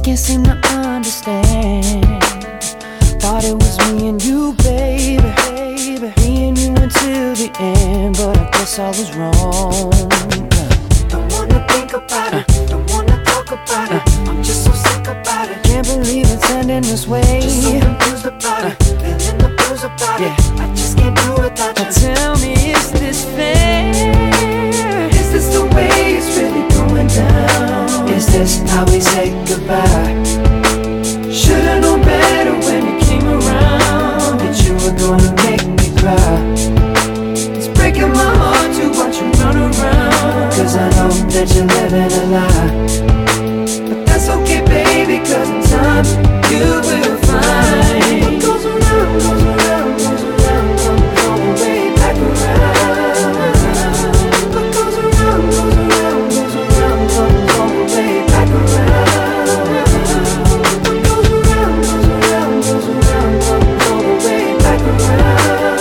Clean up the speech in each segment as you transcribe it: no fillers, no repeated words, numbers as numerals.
can't seem to understand. Thought it was me and you, baby, me and you until the end, but I guess I was wrong. Don't wanna think about it, don't wanna talk about it. I'm just so sick about it. Can't believe it's ending this way. Just so confused about it, feeling the blues about it. I just can't do without you. Now tell me, is this fair? Is this the way it's really going down? Is this how we say goodbye? Should've known better when you came around that you were gonna make me cry. It's breaking my heart to watch you run around, 'cause I know that you're living a lie. but that's okay, baby, 'cause in time you will find what goes around, goes around, goes around, comes all the way back around. What goes around, goes around, goes around, comes all the way back around. What goes around, goes around, goes around, comes all the way back around.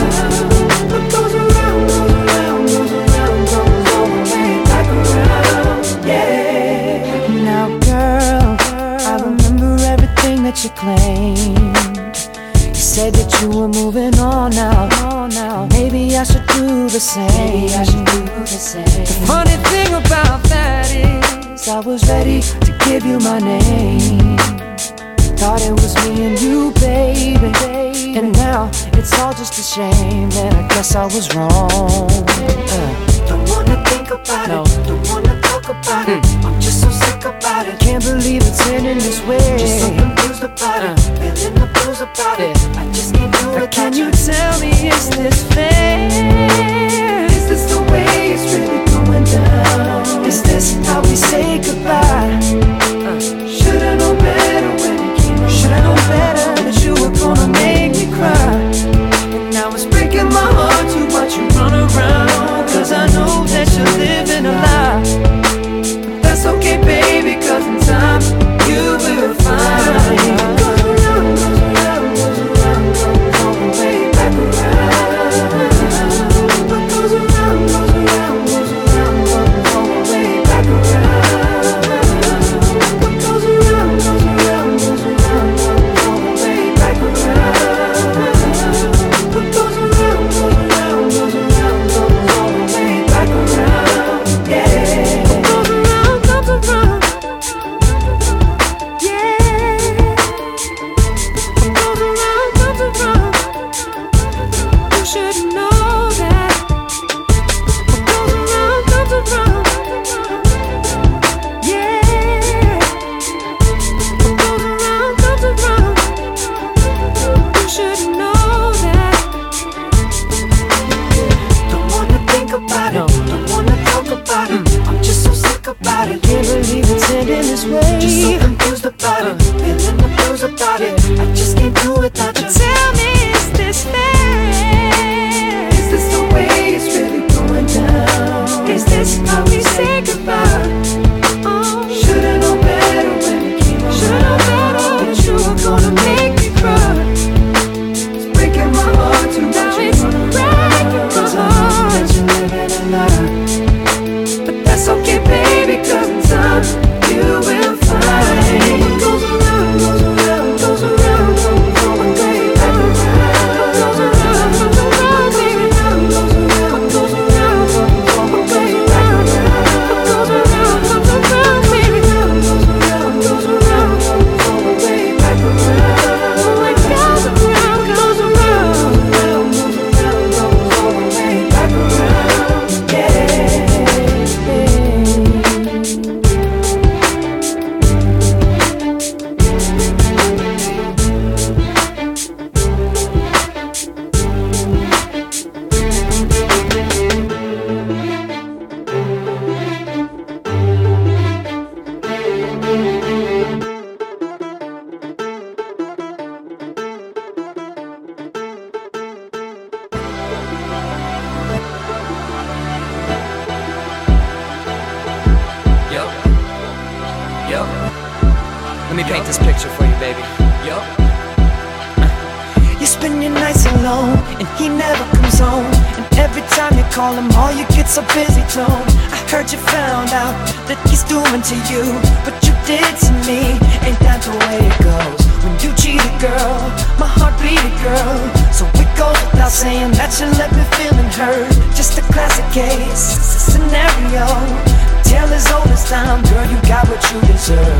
What goes around, goes around, goes around, comes all the way back around. Yeah. Now girl, I remember everything that you claimed. You said that you were moving on now. Maybe I should do the same. The funny thing about that is I was ready to give you my name. Thought it was me and you, baby, and now it's all just a shame. And I guess I was wrong. Don't wanna think about it, don't wanna talk about it. I'm just so sick about it. Can't believe it's ending this way. Just so confused about it, feeling the blues about it. I just can't do it. Can you tell me, is this fair? Is this the way it's really going down? Is this how we say goodbye? Should've known better when you came around. Should've known better that you were gonna make me cry. And now it's breaking my heart to watch you run around, 'Cause I know that you're living a lie. but that's okay, baby, 'cause in time you will find what goes around, goes around, goes around, comes all the way back around. What goes around, goes around, goes around, comes all the way back around. What goes around, goes around, goes around, comes all the way back around. What goes around, goes around, goes around, comes all the way back around. Yeah. What goes around, comes around. Yeah. What goes around, comes around. You should know that. What goes around, comes around. Yeah. What goes around, comes around. You should know that. Don't wanna think about it, don't wanna talk about it. I'm just so sick about it. Can't believe it's ending this way. Just so confused about it, feeling the blues about it. I just can't do without you. Tell me, is this fair? Is this the way it's really going down? Is this how we say goodbye? Oh, Should've known better when you came around. should've known better that you were gonna make me cry. It's breaking my heart to Now watch you it's run breaking around, my 'cause I know heart. that you're living a lie. But that's okay, baby, 'cause in time you will find what goes around, goes around, goes around, comes all the way back around. What goes around, goes around, baby, goes around, what goes around, comes all the way back around. What goes around, comes around, baby. Goes around, goes around, comes all the way back around. What goes around, goes around. Goes around, comes all the way back around. Yeah. Yo, let me paint this picture for you, baby. Yo. You spend your nights alone, and he never comes home. And every time you call him, all you get's a busy tone. I heard you found out that he's doing to you, but you did to me. Ain't that the way it goes? When you cheated, girl, my heart bleeded, girl. So it goes without saying that you left me feeling hurt. Just a classic case, scenario. Tale as old as time, girl, you got what you deserve.